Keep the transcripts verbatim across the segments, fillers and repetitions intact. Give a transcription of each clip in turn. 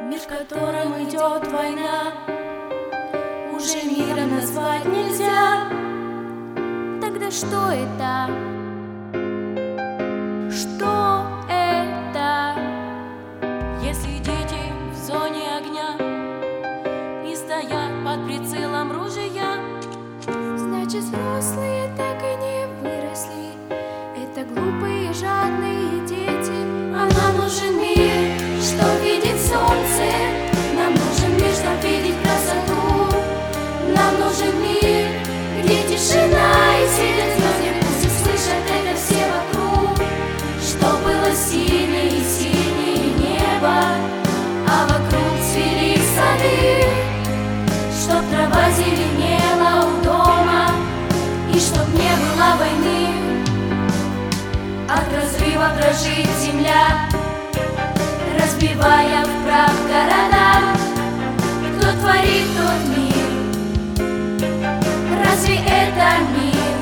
Мир, в котором идет война, уже миром назвать нельзя. Тогда что это? Что это? Если дети в зоне огня и стоят под прицелом ружья, значит, взрослые так и не выросли. Это глупые, жадные дети. А нам нужен мир, что видит солнце. Нам нужен мир, чтоб видеть красоту. Нам нужен мир, где тишина и светят звезды. Пусть услышат это все вокруг. Что было синее, синее небо, а вокруг цвели сады. Чтоб трава зеленела у дома, и чтоб не было войны. От разрыва дрожит земля, разбивая в прах города. Кто творит тот мир? Разве это мир?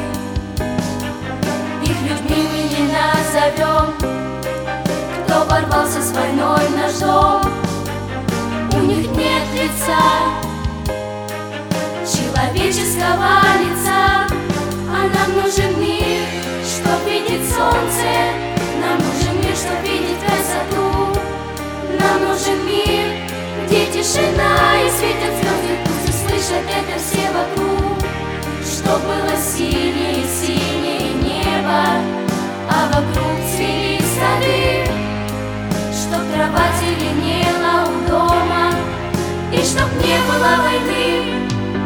Их людьми мы не назовем. Кто ворвался с войной в наш дом? У них нет лица, человеческого лица. А нам нужен мир, чтоб видеть солнце. Нам нужен мир, чтоб видеть красоту. Нам нужен мир, где тишина и светят звезды. Пусть услышат это все вокруг. Чтоб было синее, синее небо, а вокруг цвели сады. Чтоб трава зеленела у дома, и чтоб не было войны.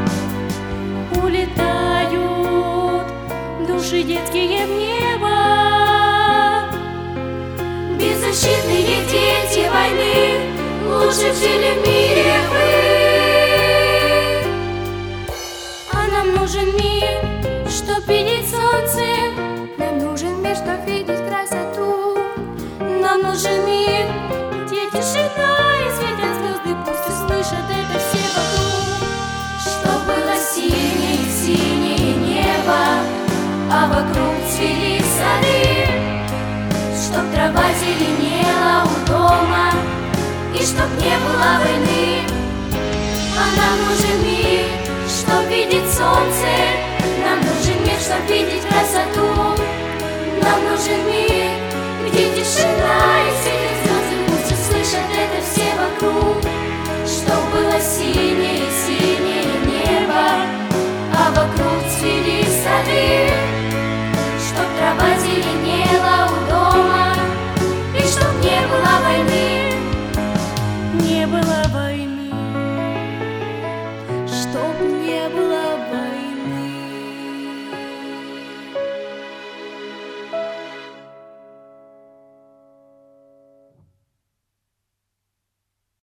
Улетают души детские в небо, беззащитные дети войны. Лучше б жили в мире вы. А нам нужен мир, чтоб видеть солнце. Нам нужен мир, чтоб видеть красоту. Нам нужен мир, где тишина и светят звезды. Пусть услышат это все вокруг. Чтоб было синее, синее небо, а вокруг цвели сады. Чтоб трава зеленела у дома, и чтоб не было войны. А нам нужен мир, чтоб видеть солнце. Нам нужен мир, чтоб видеть красоту. Нам нужен мир, где тишина и светят звезды. Пусть услышат это все вокруг. Чтоб было синее, синее небо, а вокруг цвели сады. Чтоб трава зеленела у дома, и чтоб не было войны. Не было войны.